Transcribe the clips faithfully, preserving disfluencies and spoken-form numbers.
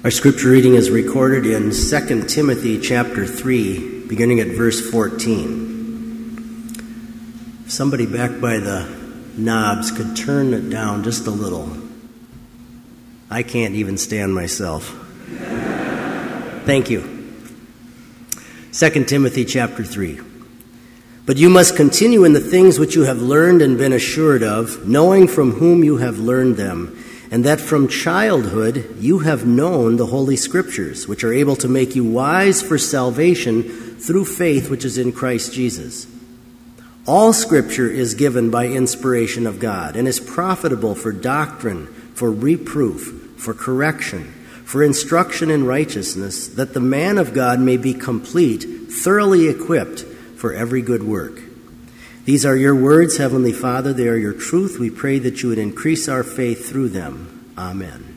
Our scripture reading is recorded in Second Timothy chapter three, beginning at verse fourteen. If somebody back by the knobs could turn it down just a little. I can't even stand myself. Thank you. Second Timothy chapter three. But you must continue in the things which you have learned and been assured of, knowing from whom you have learned them, and that from childhood you have known the Holy Scriptures, which are able to make you wise for salvation through faith which is in Christ Jesus. All Scripture is given by inspiration of God, and is profitable for doctrine, for reproof, for correction, for instruction in righteousness, that the man of God may be complete, thoroughly equipped for every good work. These are your words, Heavenly Father. They are your truth. We pray that you would increase our faith through them. Amen.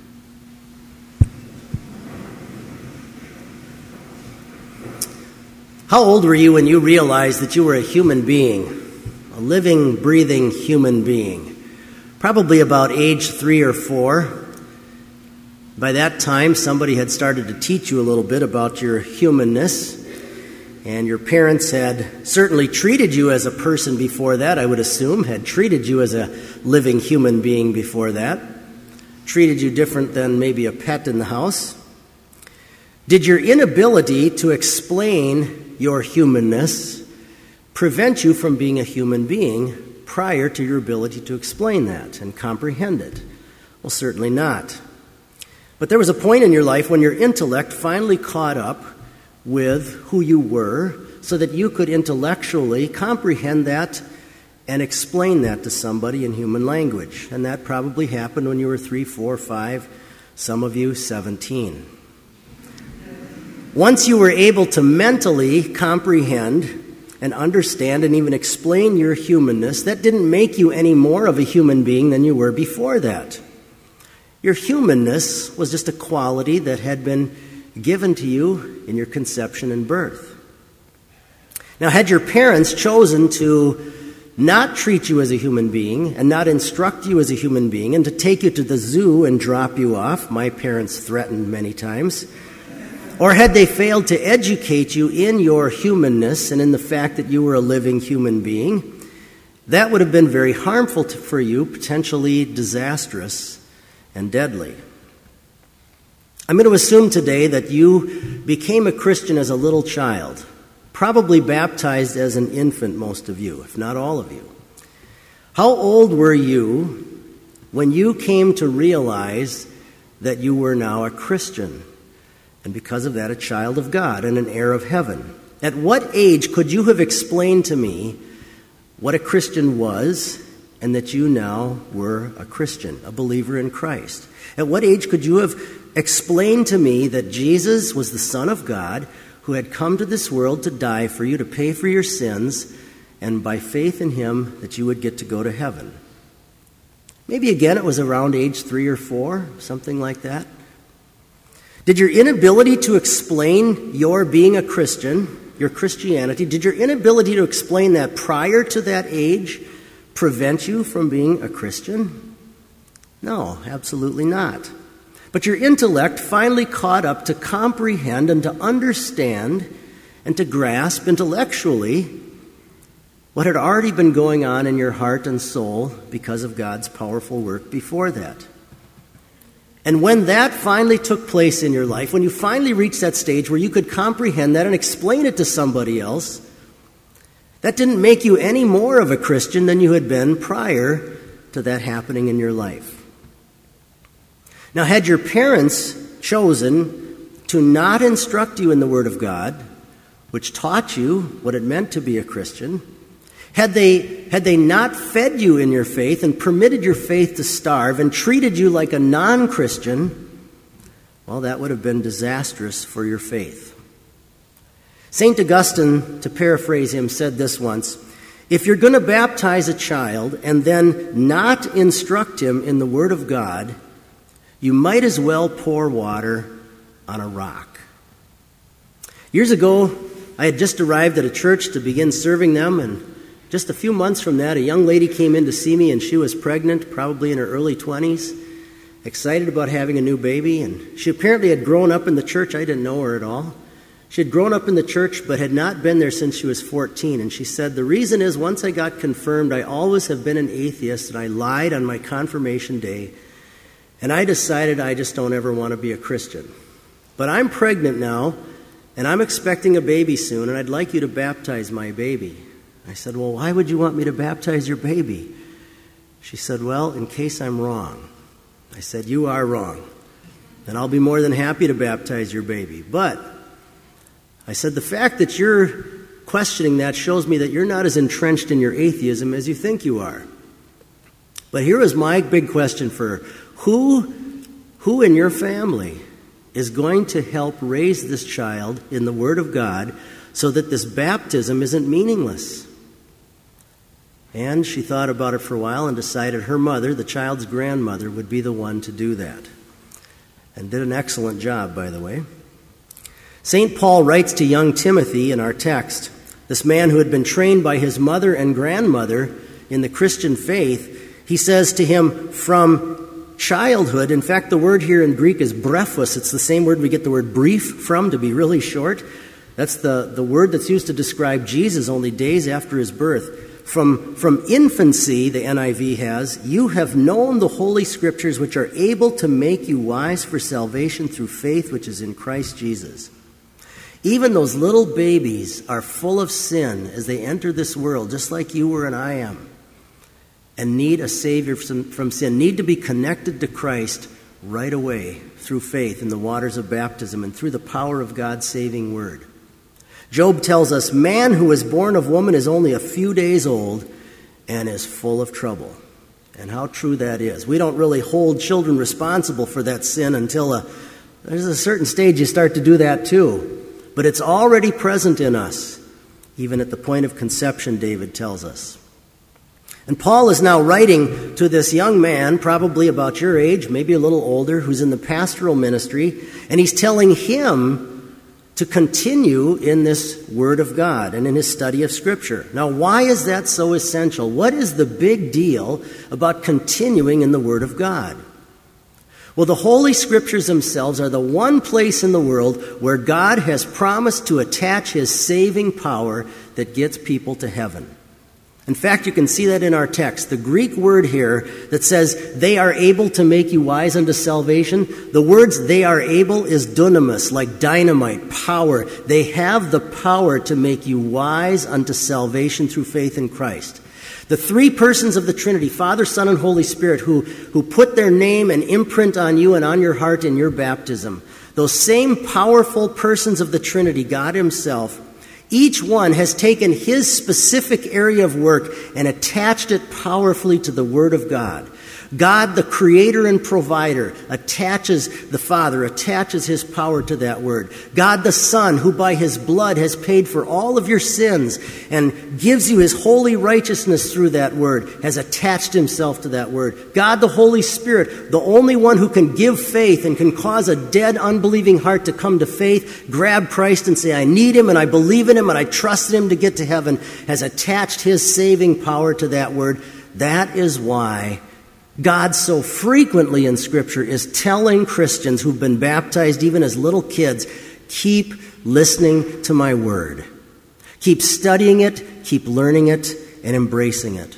How old were you when you realized that you were a human being, a living, breathing human being? Probably about age three or four. By that time, somebody had started to teach you a little bit about your humanness. And your parents had certainly treated you as a person before that, I would assume, had treated you as a living human being before that, treated you different than maybe a pet in the house. Did your inability to explain your humanness prevent you from being a human being prior to your ability to explain that and comprehend it? Well, certainly not. But there was a point in your life when your intellect finally caught up with who you were, so that you could intellectually comprehend that and explain that to somebody in human language. And that probably happened when you were three, four, five, some of you seventeen. Once you were able to mentally comprehend and understand and even explain your humanness, that didn't make you any more of a human being than you were before that. Your humanness was just a quality that had been given to you in your conception and birth. Now, had your parents chosen to not treat you as a human being and not instruct you as a human being and to take you to the zoo and drop you off, my parents threatened many times, or had they failed to educate you in your humanness and in the fact that you were a living human being, that would have been very harmful to, for you, potentially disastrous and deadly. I'm going to assume today that you became a Christian as a little child, probably baptized as an infant, most of you, if not all of you. How old were you when you came to realize that you were now a Christian, and because of that, a child of God and an heir of heaven? At what age could you have explained to me what a Christian was and that you now were a Christian, a believer in Christ? At what age could you have explained to me that Jesus was the Son of God who had come to this world to die for you, to pay for your sins, and by faith in him that you would get to go to heaven? Maybe again it was around age three or four, something like that. Did your inability to explain your being a Christian, your Christianity, did your inability to explain that prior to that age prevent you from being a Christian? No, absolutely not. But your intellect finally caught up to comprehend and to understand and to grasp intellectually what had already been going on in your heart and soul because of God's powerful work before that. And when that finally took place in your life, when you finally reached that stage where you could comprehend that and explain it to somebody else, that didn't make you any more of a Christian than you had been prior to that happening in your life. Now, had your parents chosen to not instruct you in the Word of God, which taught you what it meant to be a Christian, had they, had they not fed you in your faith and permitted your faith to starve and treated you like a non-Christian, well, that would have been disastrous for your faith. Saint Augustine, to paraphrase him, said this once: if you're going to baptize a child and then not instruct him in the Word of God, you might as well pour water on a rock. Years ago, I had just arrived at a church to begin serving them, and just a few months from that, a young lady came in to see me, and she was pregnant, probably in her early twenties. excited about having a new baby, and she apparently had grown up in the church. I didn't know her at all. She had grown up in the church but had not been there since she was fourteen, and she said, the reason is once I got confirmed, I always have been an atheist, and I lied on my confirmation day, and I decided I just don't ever want to be a Christian. But I'm pregnant now, and I'm expecting a baby soon, and I'd like you to baptize my baby. I said, well, why would you want me to baptize your baby? She said, well, in case I'm wrong. I said, you are wrong, and I'll be more than happy to baptize your baby. But I said, the fact that you're questioning that shows me that you're not as entrenched in your atheism as you think you are. But here is my big question for her. Who, who in your family is going to help raise this child in the Word of God so that this baptism isn't meaningless? And she thought about it for a while and decided her mother, the child's grandmother, would be the one to do that. And did an excellent job, by the way. Saint Paul writes to young Timothy in our text, this man who had been trained by his mother and grandmother in the Christian faith, he says to him, from childhood, in fact, the word here in Greek is brephos. It's the same word we get the word brief from, to be really short. That's the, the word that's used to describe Jesus only days after his birth. From, from infancy, the N I V has, you have known the Holy Scriptures which are able to make you wise for salvation through faith which is in Christ Jesus. Even those little babies are full of sin as they enter this world, just like you were and I am, and need a Savior from, from sin, need to be connected to Christ right away through faith in the waters of baptism and through the power of God's saving word. Job tells us, man who is born of woman is only a few days old and is full of trouble. And how true that is. We don't really hold children responsible for that sin until a, there's a certain stage you start to do that too. But it's already present in us, even at the point of conception, David tells us. And Paul is now writing to this young man, probably about your age, maybe a little older, who's in the pastoral ministry, and he's telling him to continue in this Word of God and in his study of Scripture. Now, why is that so essential? What is the big deal about continuing in the Word of God? Well, the Holy Scriptures themselves are the one place in the world where God has promised to attach His saving power that gets people to heaven. In fact, you can see that in our text. The Greek word here that says, they are able to make you wise unto salvation, the words they are able is dunamis, like dynamite, power. They have the power to make you wise unto salvation through faith in Christ. The three persons of the Trinity, Father, Son, and Holy Spirit, who, who put their name and imprint on you and on your heart in your baptism, those same powerful persons of the Trinity, God Himself, each one has taken His specific area of work and attached it powerfully to the Word of God. God, the creator and provider, attaches the Father, attaches His power to that Word. God, the Son, who by His blood has paid for all of your sins and gives you His holy righteousness through that Word, has attached Himself to that Word. God, the Holy Spirit, the only one who can give faith and can cause a dead, unbelieving heart to come to faith, grab Christ and say, I need Him and I believe in Him and I trust in Him to get to heaven, has attached His saving power to that Word. That is why God so frequently in Scripture is telling Christians who've been baptized even as little kids, keep listening to my word. Keep studying it, keep learning it, and embracing it.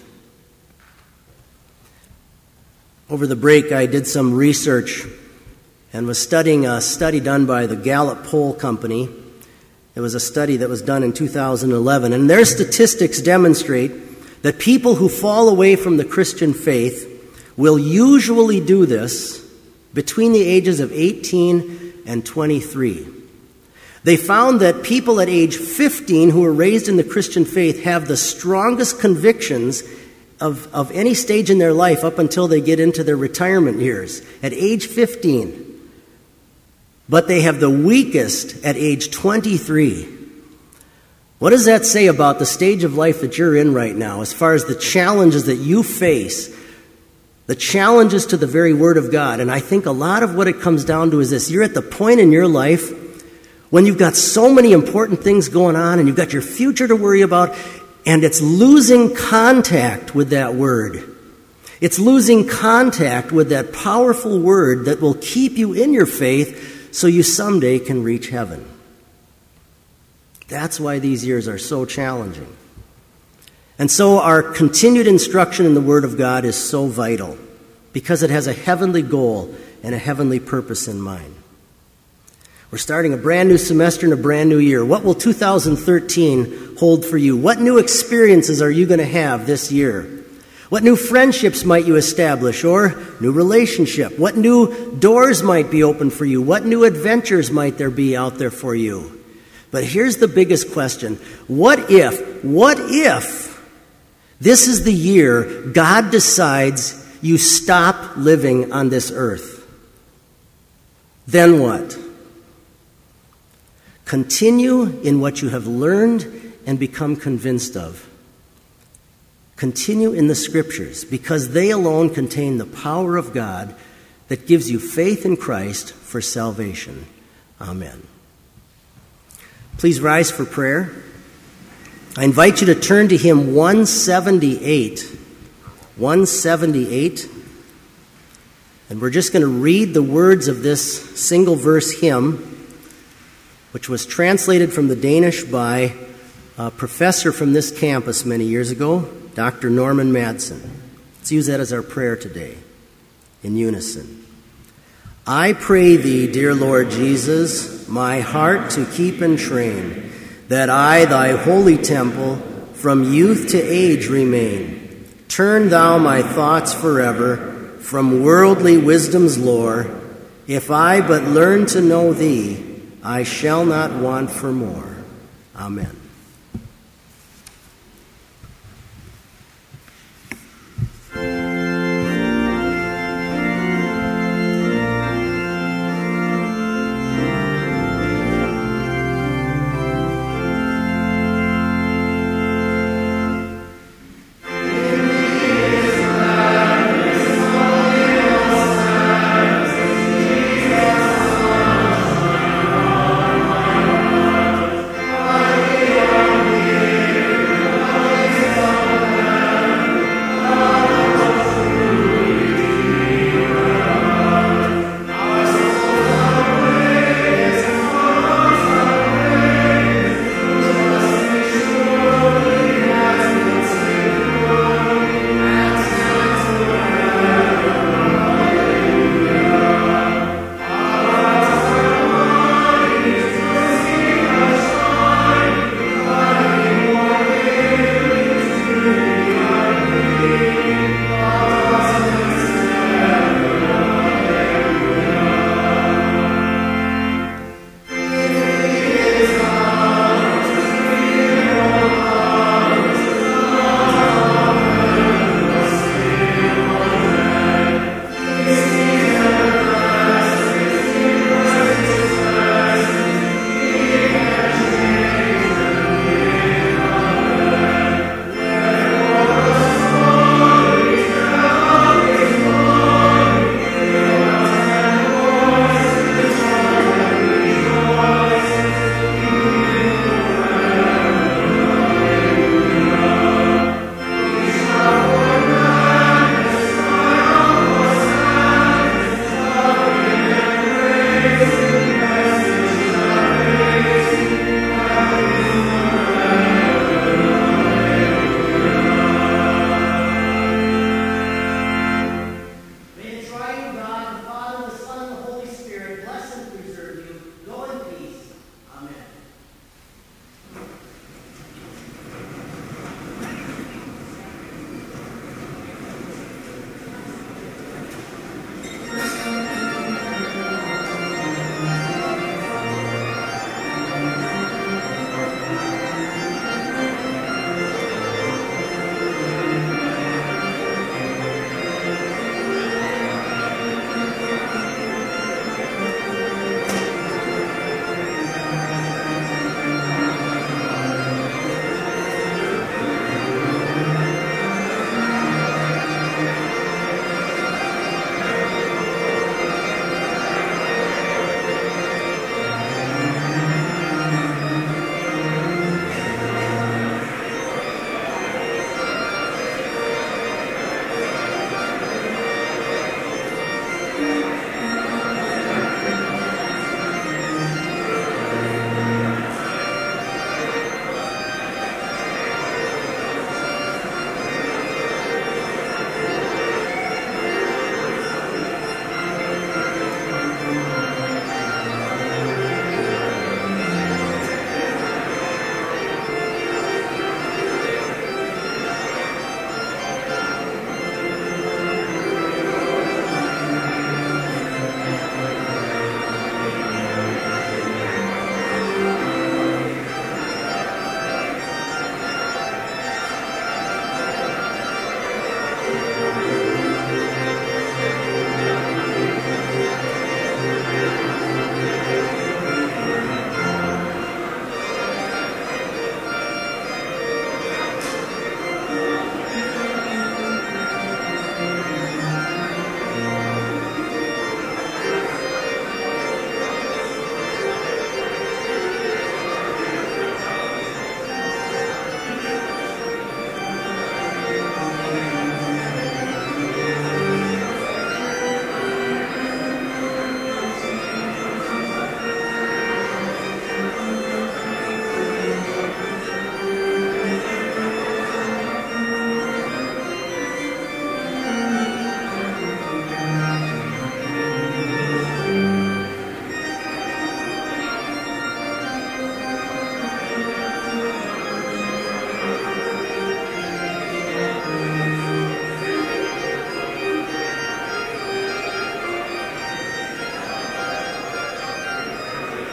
Over the break, I did some research and was studying a study done by the Gallup Poll Company. It was a study that was done in two thousand eleven, and their statistics demonstrate that people who fall away from the Christian faith will usually do this between the ages of eighteen and twenty-three. They found that people at age fifteen who were raised in the Christian faith have the strongest convictions of, of any stage in their life up until they get into their retirement years, at age fifteen. But they have the weakest at age twenty-three. What does that say about the stage of life that you're in right now as far as the challenges that you face? The challenges to the very Word of God. And I think a lot of what it comes down to is this. You're at the point in your life when you've got so many important things going on and you've got your future to worry about, and it's losing contact with that Word. It's losing contact with that powerful word that will keep you in your faith so you someday can reach heaven. That's why these years are so challenging. And so our continued instruction in the Word of God is so vital because it has a heavenly goal and a heavenly purpose in mind. We're starting a brand new semester and a brand new year. What will two thousand thirteen hold for you? What new experiences are you going to have this year? What new friendships might you establish or new relationship? What new doors might be open for you? What new adventures might there be out there for you? But here's the biggest question. What if, what if this is the year God decides you stop living on this earth? Then what? Continue in what you have learned and become convinced of. Continue in the Scriptures because they alone contain the power of God that gives you faith in Christ for salvation. Amen. Please rise for prayer. I invite you to turn to hymn one seventy-eight. one seventy-eight. And we're just going to read the words of this single verse hymn, which was translated from the Danish by a professor from this campus many years ago, Doctor Norman Madsen. Let's use that as our prayer today, in unison. I pray thee, dear Lord Jesus, my heart to keep and train, that I, thy holy temple, from youth to age remain. Turn thou my thoughts forever from worldly wisdom's lore. If I but learn to know thee, I shall not want for more. Amen. Hallelujah.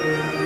Amen.